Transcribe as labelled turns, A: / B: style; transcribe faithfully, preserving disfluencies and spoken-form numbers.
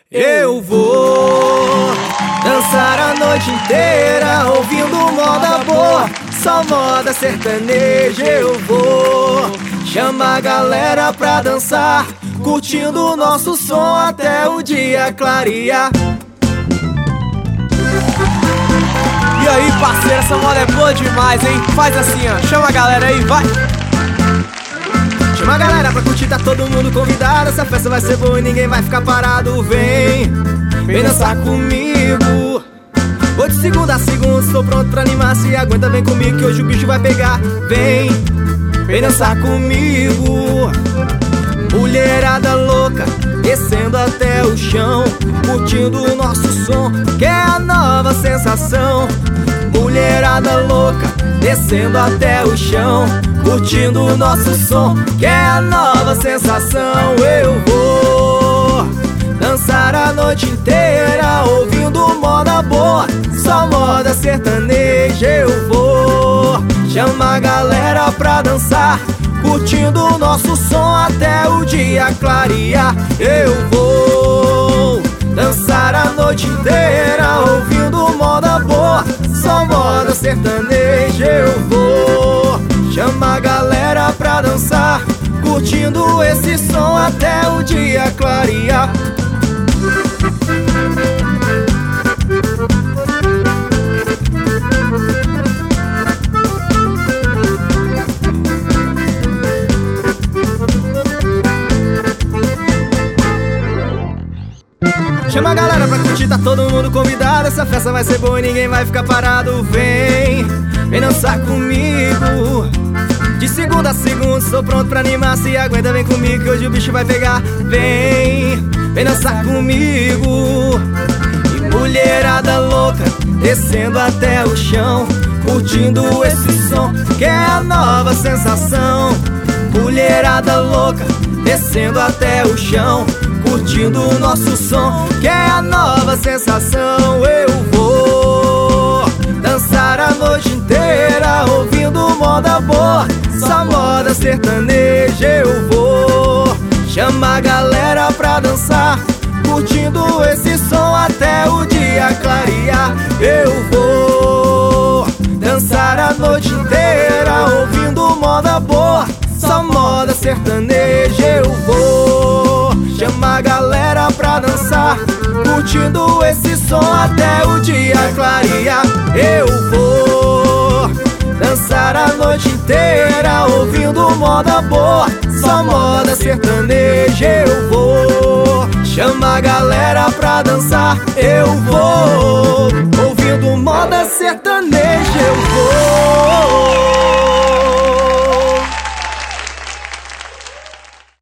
A: Eu vou dançar a noite inteira ouvindo moda boa, só moda sertaneja. Eu vou chamar a galera pra dançar, curtindo o nosso som até o dia clarear.
B: E aí, parceiro, essa moda é boa demais, hein? Faz assim, ó, chama a galera aí, vai!
A: Chama a galera pra curtir, tá todo mundo convidado. Essa festa vai ser boa e ninguém vai ficar parado. Vem, vem dançar comigo. Vou de segunda a segunda, estou pronto pra animar. Se aguenta, vem comigo que hoje o bicho vai pegar. Vem, vem dançar comigo. Mulherada louca, descendo até o chão, curtindo o nosso som, que é a nova sensação. Mulherada louca, descendo até o chão, curtindo o nosso som, que é a nova sensação. Eu vou dançar a noite inteira ouvindo moda boa, só moda sertaneja. Eu vou chamar a galera pra dançar, curtindo o nosso som até o dia clarear. Eu vou dançar a noite inteira ouvindo moda boa, só moda sertaneja. Eu vou chamar a galera pra dançar, curtindo esse som até o dia clarear. Chama a galera pra curtir, tá todo mundo convidado. Essa festa vai ser boa e ninguém vai ficar parado. Vem, vem dançar comigo. De segunda a segunda, estou pronto pra animar. Se aguenta, vem comigo que hoje o bicho vai pegar. Vem, vem dançar comigo. E mulherada louca, descendo até o chão, curtindo esse som, que é a nova sensação. Mulherada louca, descendo até o chão, curtindo o nosso som, que é a nova sensação. Eu vou dançar a noite inteira ouvindo moda boa, só moda sertaneja. Eu vou chamar a galera pra dançar, curtindo esse som até o dia clarear. Eu vou dançar a noite inteira ouvindo moda boa, só moda sertaneja. Eu vou chamar a galera pra dançar, curtindo esse som até o dia clarear. Eu vou dançar a noite inteira ouvindo moda boa, só moda sertaneja. Eu vou chamar a galera pra dançar. Eu vou ouvindo moda sertaneja.